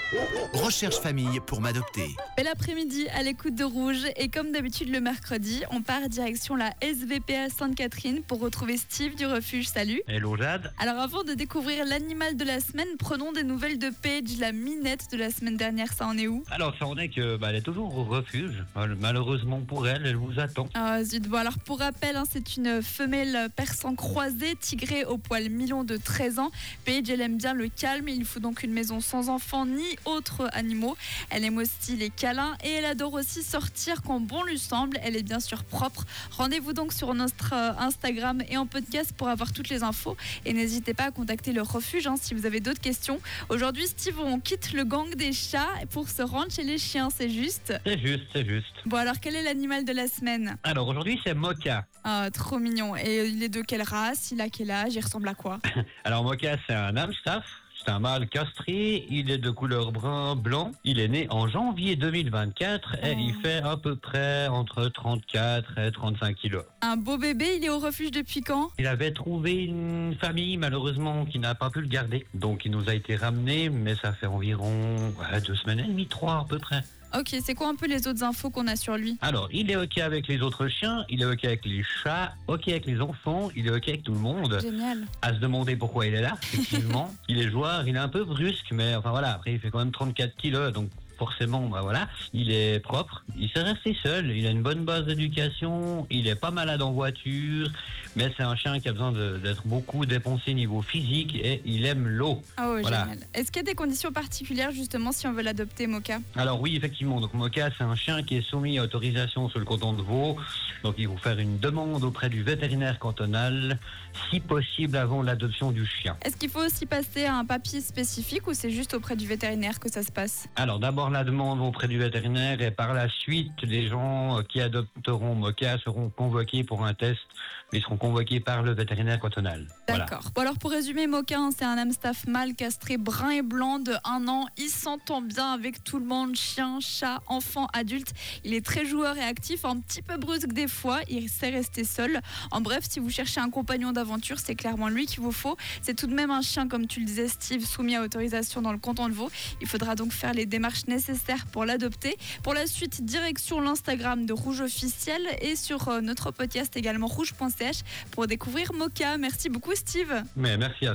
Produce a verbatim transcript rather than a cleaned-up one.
Recherche famille pour m'adopter. Bel après-midi à l'écoute de Rouge et comme d'habitude le mercredi, on part direction la S V P A Sainte-Catherine pour retrouver Steve du refuge. Salut. Hello Jade. Alors avant de découvrir l'animal de la semaine, prenons des nouvelles de Paige, la minette de la semaine dernière. Ça en est où? Alors ça en est que bah, elle est toujours au refuge. Malheureusement pour elle, elle vous attend. Ah zut, bon alors pour rappel, hein, c'est une femelle persan croisée, tigrée au poil mi-long de treize ans. Paige, elle aime bien le calme, il faut donc une maison sans enfants ni autres animaux. Elle aime aussi les câlins et elle adore aussi sortir quand bon lui semble. Elle est bien sûr propre. Rendez-vous donc sur notre Instagram et en podcast pour avoir toutes les infos et n'hésitez pas à contacter le refuge hein, si vous avez d'autres questions. Aujourd'hui Steve, on quitte le gang des chats pour se rendre chez les chiens, c'est juste? C'est juste, c'est juste. Bon alors quel est l'animal de la semaine? Alors aujourd'hui c'est Mocha. Ah trop mignon. Et il est de quelle race? Il a quel âge? Il ressemble à quoi? Alors Mocha c'est un Amstaff. C'est un mâle castré, il est de couleur brun blanc. Il est né en janvier deux mille vingt-quatre et Oh. il fait à peu près entre trente-quatre et trente-cinq kilos. Un beau bébé, il est au refuge depuis quand? Il avait trouvé une famille malheureusement qui n'a pas pu le garder. Donc il nous a été ramené, mais ça fait environ ouais, deux semaines et demie, trois à peu près. Ok, c'est quoi un peu les autres infos qu'on a sur lui? Alors, il est OK avec les autres chiens, il est OK avec les chats, OK avec les enfants, il est OK avec tout le monde. Génial. À se demander pourquoi il est là, effectivement. Il est joueur, il est un peu brusque, mais enfin voilà, après il fait quand même trente-quatre kilos, donc forcément, bah voilà, il est propre, il s'est resté seul, il a une bonne base d'éducation, il est pas malade en voiture, mais c'est un chien qui a besoin de- d'être beaucoup dépensé niveau physique et il aime l'eau. Oh, Voilà. génial. Est-ce qu'il y a des conditions particulières justement si on veut l'adopter, Mocha? Alors oui, effectivement, donc Mocha, c'est un chien qui est soumis à autorisation sur le canton de Vaud. Donc il faut faire une demande auprès du vétérinaire cantonal, si possible avant l'adoption du chien. Est-ce qu'il faut aussi passer à un papier spécifique ou c'est juste auprès du vétérinaire que ça se passe? Alors d'abord la demande auprès du vétérinaire et par la suite, les gens euh, qui adopteront Mocha seront convoqués pour un test. Ils seront convoqués par le vétérinaire cantonal. Voilà. D'accord. Bon alors pour résumer, Mocha, hein, c'est un Amstaff mâle castré brun et blanc de un an. Il s'entend bien avec tout le monde, chien, chat, enfant, adulte. Il est très joueur et actif, un petit peu brusque des fois. Il sait rester seul. En bref, si vous cherchez un compagnon d'aventure, c'est clairement lui qu'il vous faut. C'est tout de même un chien, comme tu le disais, Steve, soumis à autorisation dans le canton de Vaud. Il faudra donc faire les démarches nécessaires pour l'adopter. Pour la suite, direction l'Instagram de Rouge Officiel et sur euh, notre podcast également rouge point c h pour découvrir Mocha. Merci beaucoup, Steve. Mais merci à